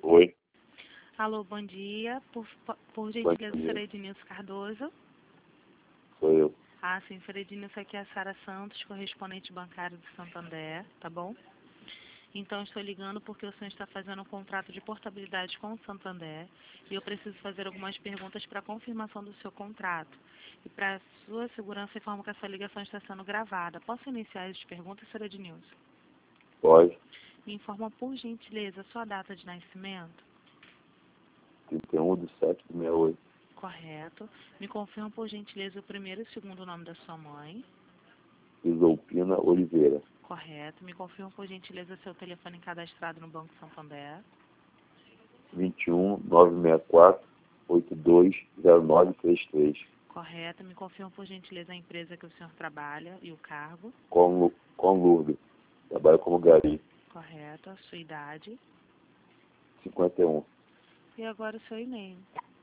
Oi, Alô, bom dia. Por bom gentileza, dia. senhor Ednilson Cardoso. Sou eu. Ah, sim, senhor Ednilson, aqui é a Sara Santos, correspondente bancário do Santander, tá bom? Então, estou ligando porque o senhor está fazendo um contrato de portabilidade com o Santander e eu preciso fazer algumas perguntas para confirmação do seu contrato. E para sua segurança, informo que essa ligação está sendo gravada. Posso iniciar as perguntas, senhor Ednilson? Pode. Me informa, por gentileza, a sua data de nascimento. 31/7/68. Correto. Me confirma, por gentileza, o primeiro e o segundo nome da sua mãe. Isolpina Oliveira. Correto. Me confirma, por gentileza, seu telefone cadastrado no Banco Santander. 21/964/820933. Correto. Me confirma, por gentileza, a empresa que o senhor trabalha e o cargo. Com Lourdes. Trabalho como gari. Correto. A sua idade. 51. E agora o seu e-mail.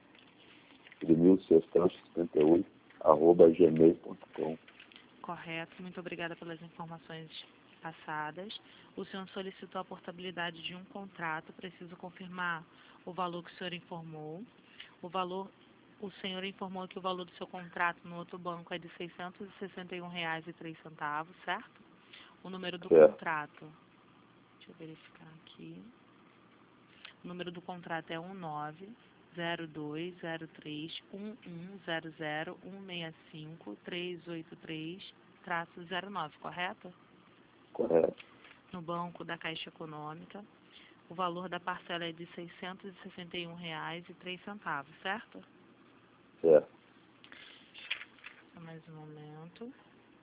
edmilson58@gmail.com. Correto. Muito obrigada pelas informações passadas. O senhor solicitou a portabilidade de um contrato. Preciso confirmar o valor que o senhor informou. O senhor informou que o valor do seu contrato no outro banco é de R$ 661,03, certo? O número do Certo. contrato, deixa eu verificar aqui. O número do contrato é 1902031100165383-09, correto? Correto. No banco da Caixa Econômica. O valor da parcela é de R$ 661,03, certo? Certo. Só mais um momento.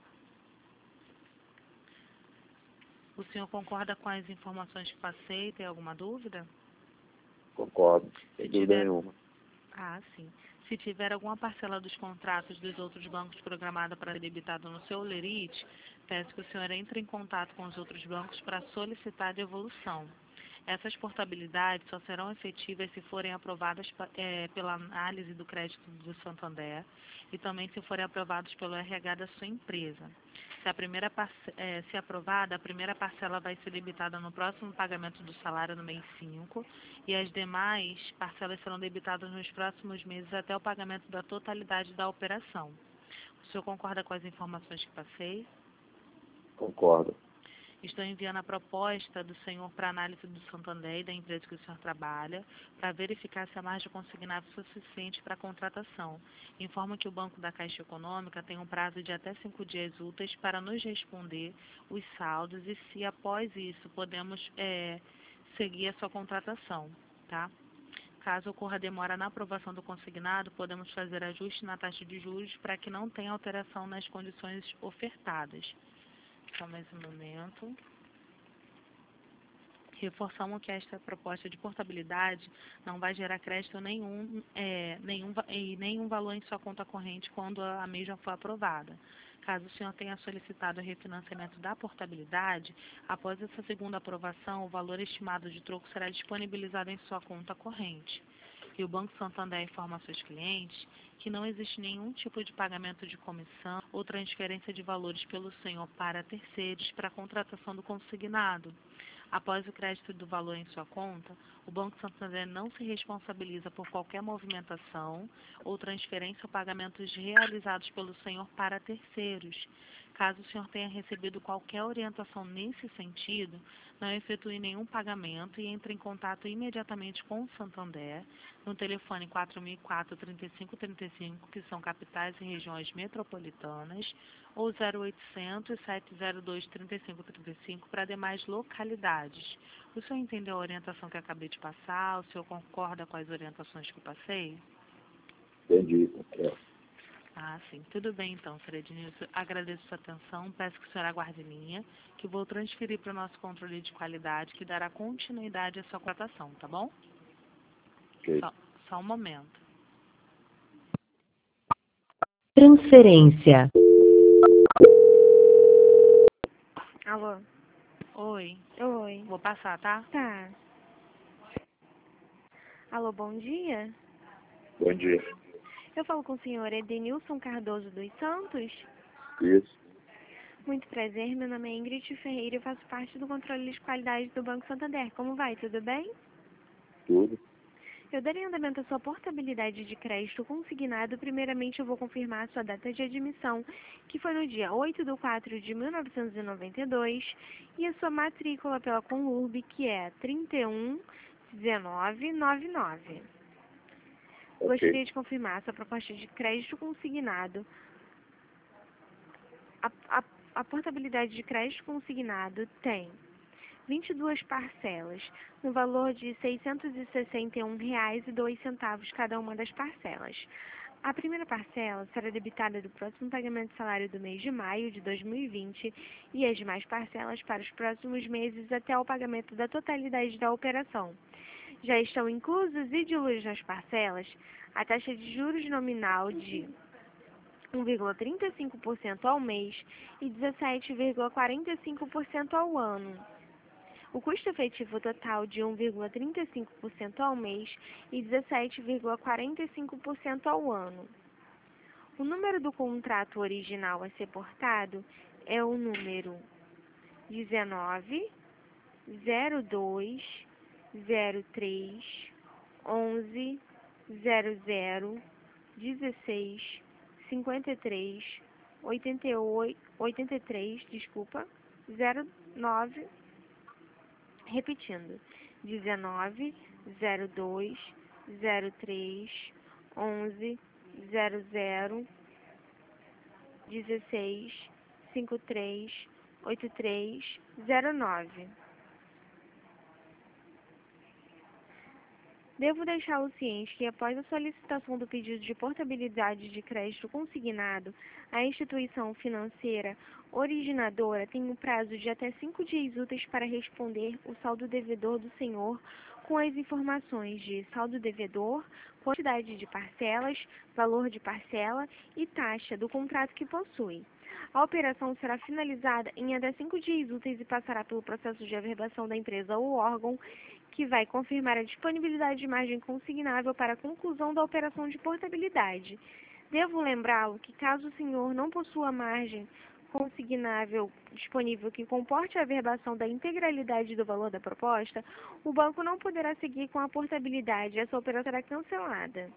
O senhor concorda com as informações que passei? Tem alguma dúvida? Concordo. Se Sem dúvida tiver... nenhuma. Ah, sim. Se tiver alguma parcela dos contratos dos outros bancos programada para ser debitada no seu Lerite, peço que o senhor entre em contato com os outros bancos para solicitar a devolução. Essas portabilidades só serão efetivas se forem aprovadas pela análise do crédito do Santander e também se forem aprovados pelo RH da sua empresa. Se aprovada, a primeira parcela vai ser debitada no próximo pagamento do salário no mês 5 e as demais parcelas serão debitadas nos próximos meses até o pagamento da totalidade da operação. O senhor concorda com as informações que passei? Concordo. Estou enviando a proposta do senhor para análise do Santander e da empresa que o senhor trabalha, para verificar se a margem consignável é suficiente para a contratação. Informo que o Banco da Caixa Econômica tem um prazo de até 5 dias úteis para nos responder os saldos e se após isso podemos seguir a sua contratação, tá? Caso ocorra demora na aprovação do consignado, podemos fazer ajuste na taxa de juros para que não tenha alteração nas condições ofertadas. Só mais um momento. Reforçamos que esta proposta de portabilidade não vai gerar crédito nenhum valor em sua conta corrente quando a mesma for aprovada. Caso o senhor tenha solicitado o refinanciamento da portabilidade, após essa segunda aprovação, o valor estimado de troco será disponibilizado em sua conta corrente. E o Banco Santander informa a seus clientes que não existe nenhum tipo de pagamento de comissão ou transferência de valores pelo senhor para terceiros para a contratação do consignado. Após o crédito do valor em sua conta, o Banco Santander não se responsabiliza por qualquer movimentação ou transferência ou pagamentos realizados pelo senhor para terceiros. Caso o senhor tenha recebido qualquer orientação nesse sentido, não efetue nenhum pagamento e entre em contato imediatamente com o Santander no telefone 4004-3535, que são capitais e regiões metropolitanas, ou 0800 702 3535 para demais localidades. O senhor entendeu a orientação que acabei de passar? O senhor concorda com as orientações que passei? Entendi. Ah, sim. Tudo bem, então, senhor Ednilson. Agradeço sua atenção. Peço que o senhor aguarde em linha, que vou transferir para o nosso controle de qualidade, que dará continuidade à sua contratação, tá bom? Ok. Só um momento. Transferência. Alô? Oi. Oi. Vou passar, tá? Tá. Alô, bom dia. Bom dia. Eu falo com o senhor Edenilson Cardoso dos Santos. Isso. Muito prazer, meu nome é Ingrid Ferreira e faço parte do controle de qualidade do Banco Santander. Como vai? Tudo bem? Tudo. Eu darei andamento à sua portabilidade de crédito consignado. Primeiramente, eu vou confirmar a sua data de admissão, que foi no dia 8/4/1992, e a sua matrícula pela Conlurb, que é 311999. Gostaria Ok. de confirmar a sua proposta de crédito consignado. A portabilidade de crédito consignado tem 22 parcelas, no valor de R$ 661,02 cada uma das parcelas. A primeira parcela será debitada do próximo pagamento de salário do mês de maio de 2020 e as demais parcelas para os próximos meses até o pagamento da totalidade da operação. Já estão inclusos e diluídos nas parcelas a taxa de juros nominal de 1,35% ao mês e 17,45% ao ano. O custo efetivo total de 1,35% ao mês e 17,45% ao ano. O número do contrato original a ser portado é o número 19 02 03 11 00 16 53 83, 09, repetindo, 19 02 03 11 00 16 53 83 09. Devo deixá-lo ciente que, após a solicitação do pedido de portabilidade de crédito consignado, a instituição financeira originadora tem um prazo de até 5 dias úteis para responder o saldo devedor do senhor com as informações de saldo devedor, quantidade de parcelas, valor de parcela e taxa do contrato que possui. A operação será finalizada em até 5 dias úteis e passará pelo processo de averbação da empresa ou órgão que vai confirmar a disponibilidade de margem consignável para a conclusão da operação de portabilidade. Devo lembrá-lo que, caso o senhor não possua margem consignável disponível que comporte a averbação da integralidade do valor da proposta, o banco não poderá seguir com a portabilidade e essa operação será cancelada.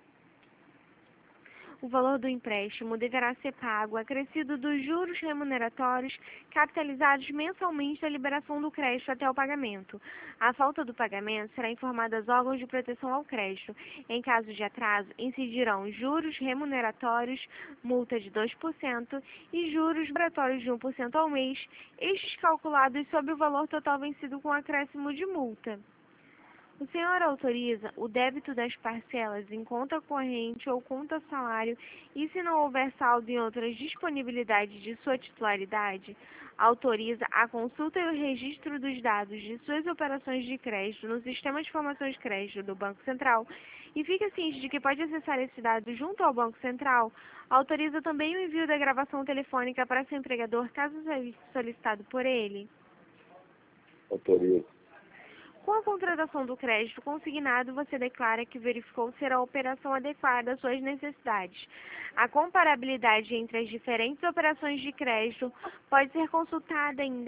O valor do empréstimo deverá ser pago acrescido dos juros remuneratórios capitalizados mensalmente da liberação do crédito até o pagamento. A falta do pagamento será informada aos órgãos de proteção ao crédito. Em caso de atraso, incidirão juros remuneratórios, multa de 2% e juros moratórios de 1% ao mês, estes calculados sobre o valor total vencido com acréscimo de multa. O senhor autoriza o débito das parcelas em conta corrente ou conta salário e, se não houver saldo em outras disponibilidades de sua titularidade, autoriza a consulta e o registro dos dados de suas operações de crédito no Sistema de Informações de Crédito do Banco Central e fica ciente de que pode acessar esse dado junto ao Banco Central. Autoriza também o envio da gravação telefônica para seu empregador, caso solicitado por ele. Autorizo. Com a contratação do crédito consignado, você declara que verificou ser a operação adequada às suas necessidades. A comparabilidade entre as diferentes operações de crédito pode ser consultada em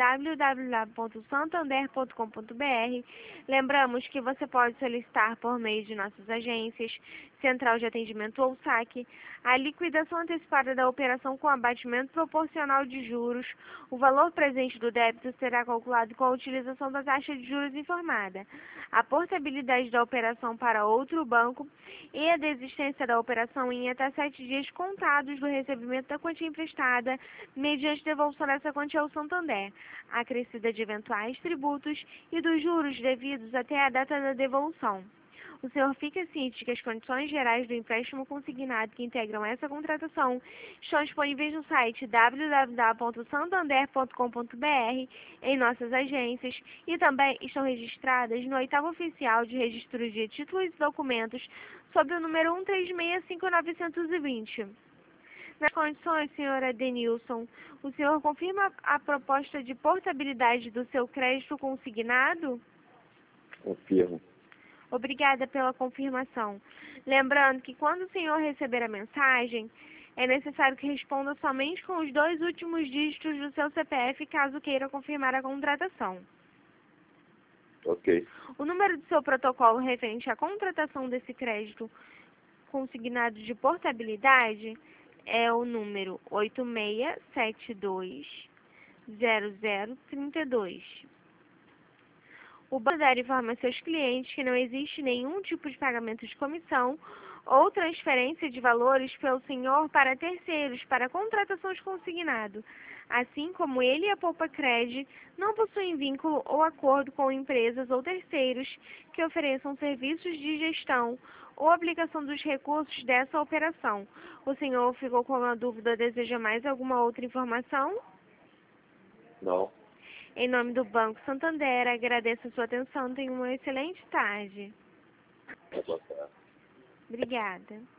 www.santander.com.br. Lembramos que você pode solicitar por meio de nossas agências, Central de Atendimento ou SAC, a liquidação antecipada da operação com abatimento proporcional de juros. O valor presente do débito será calculado com a utilização da taxa de juros informada. A portabilidade da operação para outro banco e a desistência da operação em até 7 dias contados do recebimento da quantia emprestada, mediante devolução dessa quantia ao Santander, acrescida de eventuais tributos e dos juros devidos até a data da devolução. O senhor fica ciente que as condições gerais do empréstimo consignado que integram essa contratação estão disponíveis no site www.santander.com.br, em nossas agências, e também estão registradas no 8º Oficial de Registro de Títulos e Documentos, sob o número 1365-920. Nas condições, senhora Denilson, o senhor confirma a proposta de portabilidade do seu crédito consignado? Confirmo. Obrigada pela confirmação. Lembrando que quando o senhor receber a mensagem, é necessário que responda somente com os 2 últimos dígitos do seu CPF, caso queira confirmar a contratação. Ok. O número do seu protocolo referente à contratação desse crédito consignado de portabilidade é o número 86720032. O banco deve informar seus clientes que não existe nenhum tipo de pagamento de comissão ou transferência de valores pelo senhor para terceiros para contratação de consignado, assim como ele e a Poupacred não possuem vínculo ou acordo com empresas ou terceiros que ofereçam serviços de gestão ou aplicação dos recursos dessa operação. O senhor ficou com alguma dúvida ou deseja mais alguma outra informação? Não. Em nome do Banco Santander, agradeço a sua atenção. Tenha uma excelente tarde. Boa tarde. Obrigada.